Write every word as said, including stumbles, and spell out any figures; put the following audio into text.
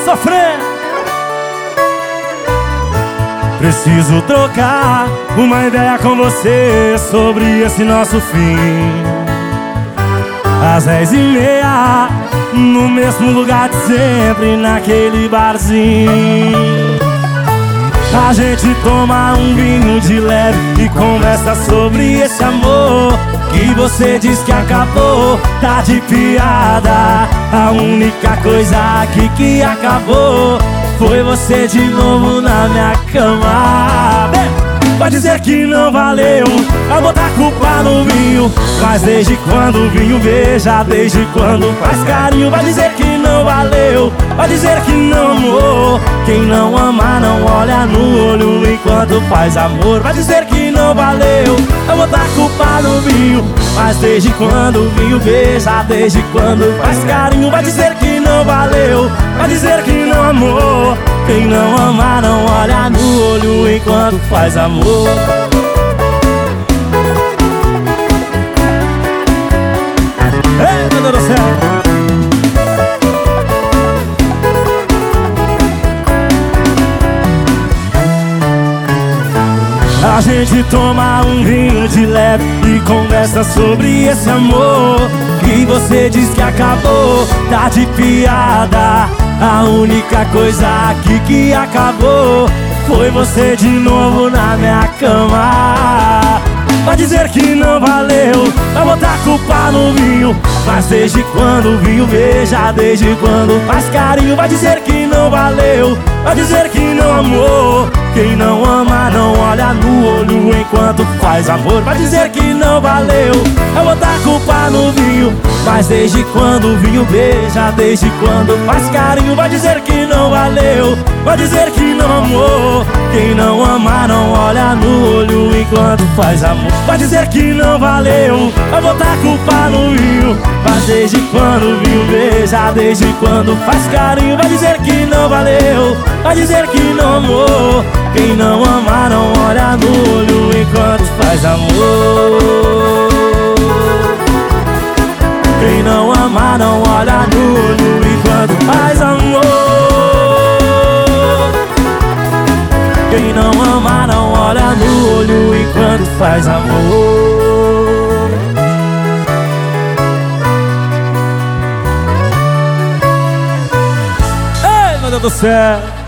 sofrer. Preciso trocar uma ideia com você sobre esse nosso fim. Às dez e meia, no mesmo lugar de sempre, naquele barzinho. A gente toma um vinho de leve e conversa sobre esse amor que você diz que acabou. Tá de piada, a única coisa aqui que acabou foi você de novo na minha cama. Pode dizer que não valeu, vai botar culpa no vinho, mas desde quando o vinho beija, desde quando faz carinho. Vai dizer que não valeu, vai dizer que não amou. Quem não ama não olha no olho enquanto faz amor. Vai dizer que não valeu, vai botar culpa no vinho, mas desde quando o vinho beija, desde quando faz carinho. Vai dizer que não valeu, vai dizer que não amou. Quem não ama não olha no olho enquanto faz amor. Ei, meu Deus do céu! A gente toma um vinho de leve e conversa sobre esse amor que você diz que acabou. Tá de piada, a única coisa aqui que acabou foi você de novo na minha cama. Vai dizer que não valeu, vai botar culpa no vinho, mas desde quando o vinho beija, desde quando faz carinho. Vai dizer que não valeu, vai dizer que não amou. Quem não ama não olha no olho enquanto faz amor. Vai dizer que não valeu, vai botar culpa no vinho, mas desde quando o vinho beija, desde quando faz carinho. Vai dizer que não valeu, vai dizer que não amou. Quem não ama não olha no olho enquanto faz amor. Vai dizer que não valeu, vai botar culpa no vinho, mas desde quando o vinho beija, desde quando faz carinho. Vai dizer que não valeu, vai dizer que não amou. Quem não ama não olha no olho enquanto faz amor. Quem não ama não olha no olho enquanto faz amor. Quem não ama não olha no olho enquanto faz amor. Ei, meu Deus do céu!